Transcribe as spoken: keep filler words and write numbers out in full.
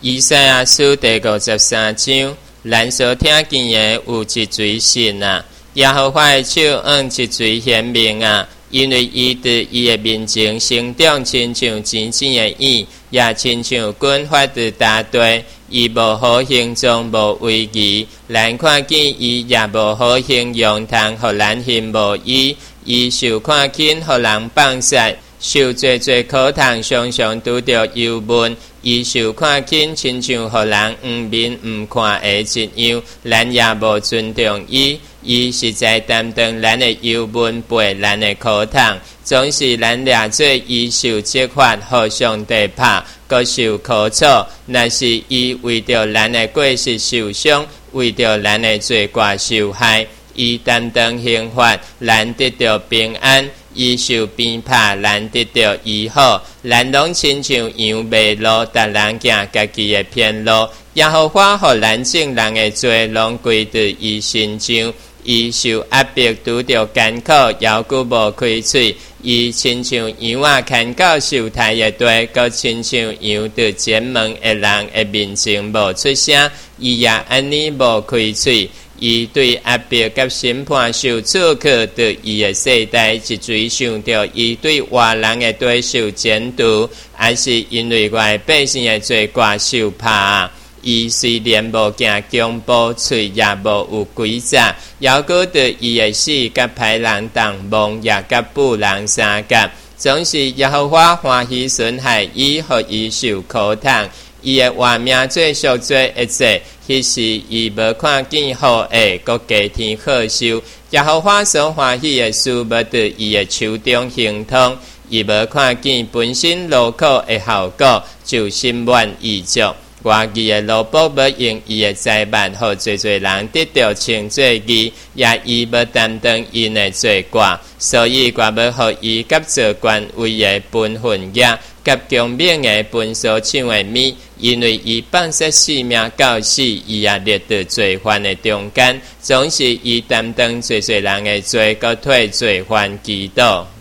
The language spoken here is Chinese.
以赛亞書第五十三章，咱所聽見的有一嘴神啊，耶和華的手用一嘴顯明啊，因為伊佇伊的面前生長，親像真正的影，也親像滾發的大地。伊無好形狀，無威儀，咱看見伊也無好形容，通互咱羨慕伊。伊受看緊，互人放肆，受濟濟苦痛，常常拄着憂悶。伊受看緊，親像互人毋面毋看的一樣，咱也無尊重伊。伊實在擔當咱的憂悶，背咱的苦痛，總是咱掠做伊受責罰，互上帝拍，閣受苦楚。若是伊為着咱的過失受傷，為着咱的罪過受害，伊擔當刑罰，咱得到平安。伊受鞭拍，咱得到醫好。咱攏親像羊迷路，逐人行家己的偏路。耶和華互咱眾人的罪，攏歸佇伊身上。伊受壓迫，拄着艱苦，猶佫無開喙。伊親像羊仔牽到受害的地，閣親像羊佇前門的人的面前無出聲。伊也安尼無開喙。伊對壓迫甲審判受處去，對伊的世代一嘴想着伊對活人的對受檢討，也是因為我的百姓的罪過受拍。伊雖然無行強暴，喙也無有詭詐，猶佫對伊的死甲歹人同亡，也甲婦人相夾，總是耶和華歡喜損害伊，互伊受苦痛。伊的活命最贖罪一切，迄時伊無看見好誒，閣加添好受。耶和華所歡喜的事，無佇伊的手中行通。伊無看見本身勞苦的效果，就心滿意足。外義的勞僕無用伊的財物，互濟濟人得到稱作義，也伊無擔當因的罪過，所以我要互伊甲做官位的本分業，甲強命的本所搶的物，因為伊放棄性命到死，伊也列在罪犯的中間，總是伊擔當濟濟人的罪，閣退罪犯祈禱。